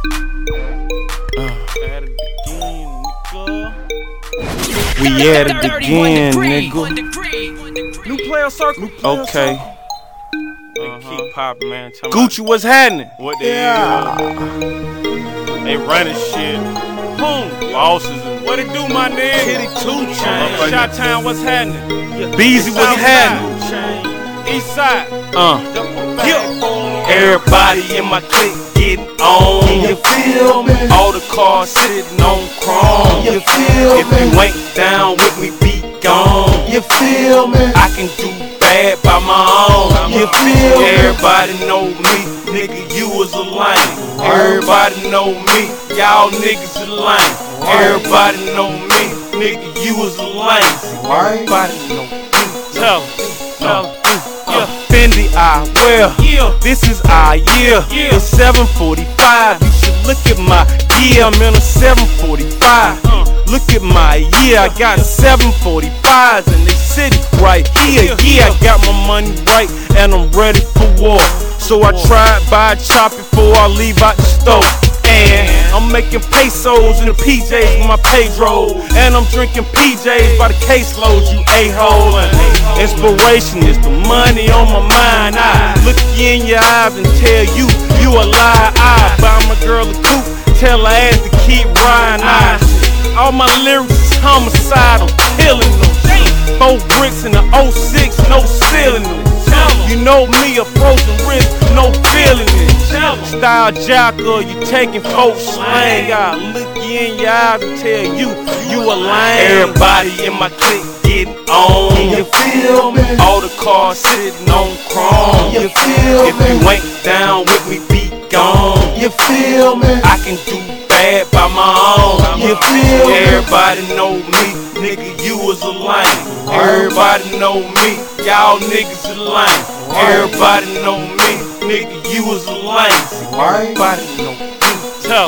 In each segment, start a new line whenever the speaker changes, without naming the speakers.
We at it again, nigga.
New player circle.
Okay.
Keep poppin', man.
Gucci, what's happening?
What the hell? They running shit. Boom. Bosses and what it do, my nigga?
Kitty 2 Chainz.
Shot Town, what's happening?
Beezy, what's happening?
East side.
Everybody in my clique getting on.
You feel me?
All the cars sitting on chrome.
You feel
If
me?
you ain't down with me, be gone.
You feel me?
I can do bad by my own.
You feel me?
Everybody know me, nigga, you was a lame. Everybody know me, y'all niggas a lame. Everybody know me, nigga, you was a lame. Everybody know me.
Tell
Fendi, I wear. This is our year. The 745. You should look at my year. I'm in a 745. Look at my year. I got 745s and they sitting right here. Yeah, I got my money right and I'm ready for war. So I tried buy a chop before I leave out the store. And I'm making pesos in the PJs with my Pedro. And I'm drinking PJs by the caseloads, you a-hole. And inspiration is the money on my mind. I look you in your eyes and tell you, you a lie. I buy my girl a coupe, tell her ass to keep riding. All my lyrics is homicide, I'm killing them. 4 bricks in the 06, no ceiling them. You know me, a frozen wrist, no feeling it. Style jocker, you taking folks slang. I look you in your eyes and tell you, you a lame. Everybody in my clique getting on.
You feel me?
All the cars sitting on chrome.
You feel
If you
me?
ain't down with me, be gone.
You feel me?
I can do bad by my own.
You feel me?
Everybody know me, nigga, you was a lame. Everybody know me, y'all niggas a lame. Everybody know me, nigga, you was a lame. Everybody know me.
Tell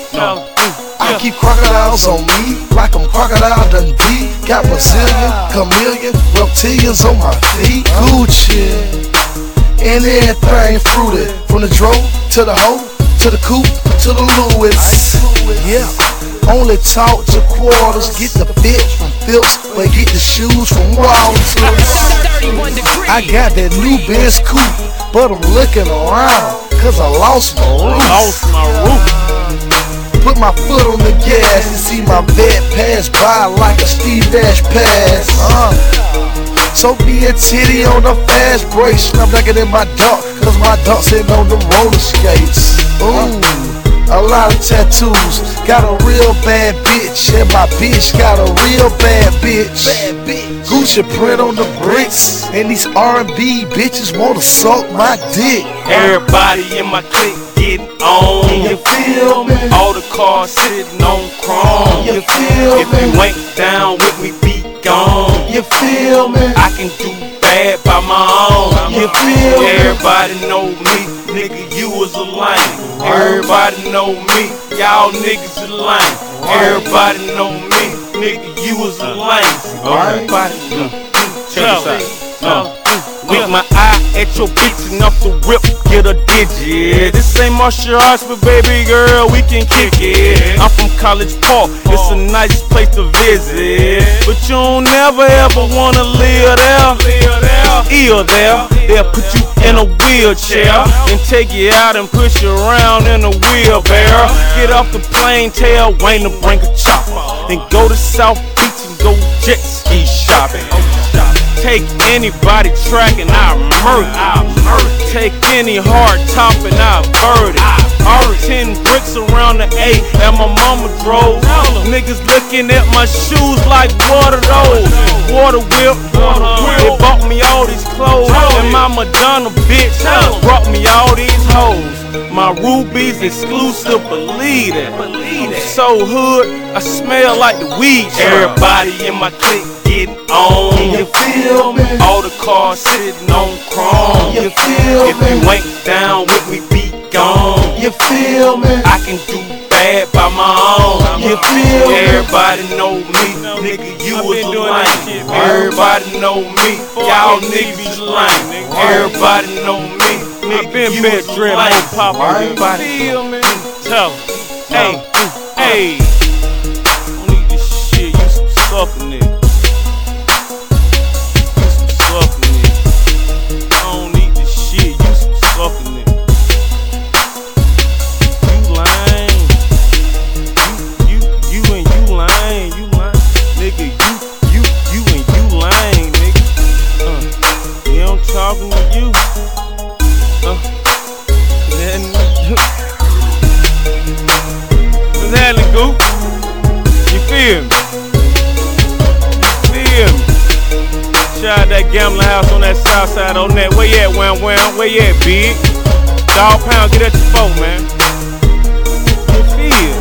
I keep crocodiles on me, like I'm Crocodile Dundee. Got Brazilian, chameleon, reptilians on my feet. Gucci, and everything fruited. From the dro to the hoe, to the coupe, to the Louis. Yeah, only talk to quarters. Get the bitch from Phillips, but get the shoes from Walters. I got that new Benz coupe, but I'm looking around, cause I lost my roof. Put my foot on the gas and see my vet pass by like a Steve Nash pass. So be a titty on the fast break. I'm knocking in my dunk, cause my dunk sitting on the roller skates. Ooh, a lot of tattoos. Got a real bad bitch, and my bitch got a real bad bitch. Gucci print on the bricks, and these R&B bitches wanna suck my dick.
Everybody in my clique getting on.
You feel me?
All the cars sitting on chrome.
You feel
If you
me?
ain't down with me, be gone.
You feel me?
I can do bad by my own.
You feel me?
Everybody know me, nigga, you was a lame. Everybody know me, y'all niggas a lame. Everybody know me, nigga, you was a lame. Everybody know me. Check this out. With my eye at your bitch enough to rip, get a digit. This ain't martial arts, but baby girl, we can kick it. I'm from College Park, it's a nice place to visit. But you don't never ever wanna live there. Ill there, they'll put you in a wheelchair and take you out and push you around in a wheelbarrow. Get off the plane, tell Wayne to bring a chopper. Then go to South Beach and go jet ski shopping. Take anybody track and I'll murder. Take any hard top and I'll bird it. All 10 bricks around the 8 and my mama drove. Niggas looking at my shoes like what are those? Water whip, they bought me all these clothes. And my Madonna bitch brought me all these hoes. My rubies exclusive, believe that. I'm so hood, I smell like the weed. Everybody in my clique getting on.
You feel me?
All the cars sitting on chrome.
You feel
If
me?
you ain't down with me, be gone.
You feel me?
I can do bad by my own.
You feel me?
Everybody know me, nigga, you was a lame. Everybody know me, y'all niggas lame. Everybody know me, nigga, you was a lame.
Everybody
Feel me?
Tell him. Hey, hey. Don't need this shit. You some sucker nigga. You some sucker nigga. I don't need this shit. You some sucker nigga. You lying. You and you lying. You lying. Nigga, you and you lying, nigga. Yeah, I'm talking to you. What's happening, Goop? You feel me? Feel me? Shout out that gambling house on that south side on that. Where you at, Wham Wham? Where you at, Big? Dog Pound, get at your folk, man. You feel me?